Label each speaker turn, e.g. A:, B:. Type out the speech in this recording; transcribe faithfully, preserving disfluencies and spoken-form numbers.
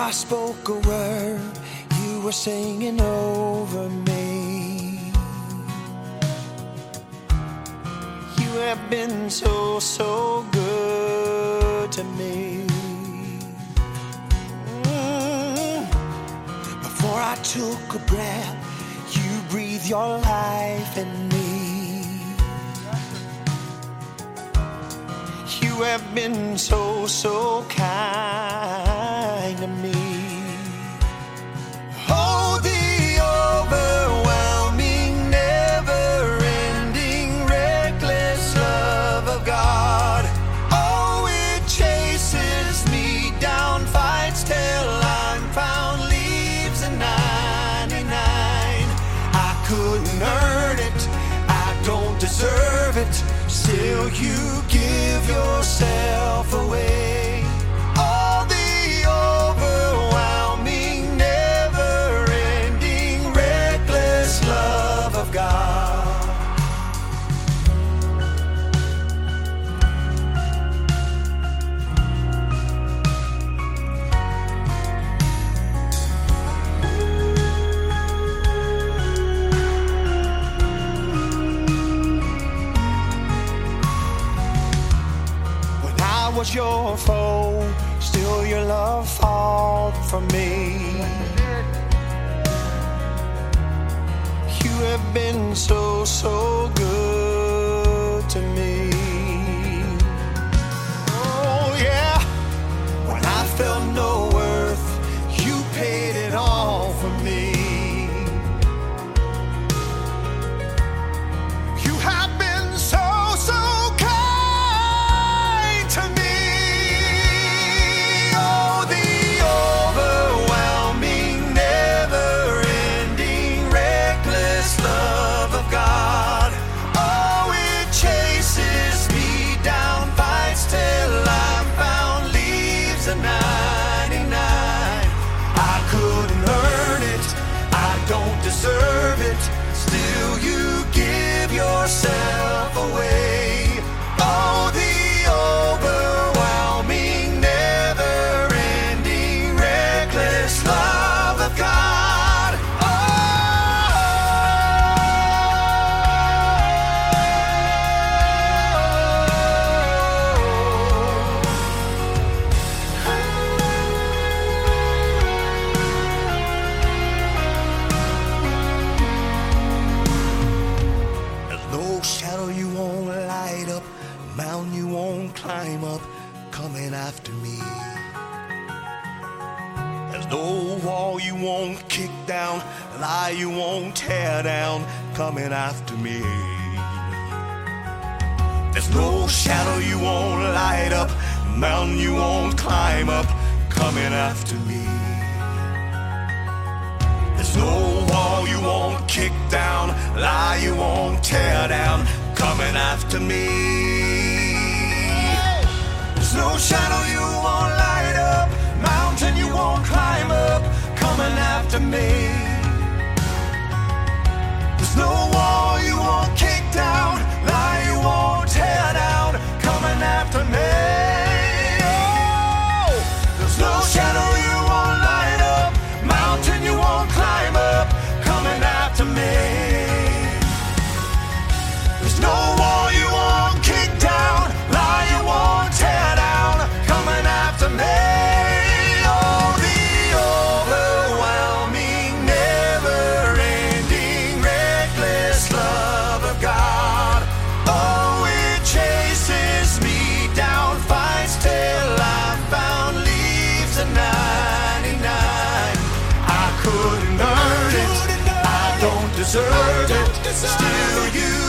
A: I spoke a word, you were singing over me. You have been so, so good to me. Mm. Before I took a breath, you breathed your life in me. You have been so, so kind to me. Oh, the overwhelming, never-ending, reckless love of God. Oh, it chases me down, fights till I'm found, leaves a ninety-nine. I couldn't earn it, I don't deserve it, still you give yourself away. Oh, the overwhelming, never-ending, reckless love of God. I was your foe, still your love fought for me. You have been so, so good to me. Oh yeah, when I felt no worth, you paid it all for me. You have been so, so deserve it, still you give yourself away. Oh, the overwhelming, never-ending, reckless love of God. Shadow you won't light up, mountain you won't climb up, coming after me. There's no wall you won't kick down, lie you won't tear down, coming after me. There's no shadow you won't light up, mountain you won't climb up, coming after me. There's no wall you won't kick down, lie you won't tear down, coming after me. There's no shadow you won't light up, mountain you won't climb up, coming after me. There's no wall you won't kick down, lie you won't tear down, coming after me. Oh, there's no shadow you won't light up, mountain you won't climb up, coming after me. There's no wall you won't kick down, lie you won't tear down, coming after me. Oh, the overwhelming, never-ending, reckless love of God. Oh, it chases me down, fights till I'm found, leaves a ninety-nine. I couldn't earn it, I don't deserve it, still you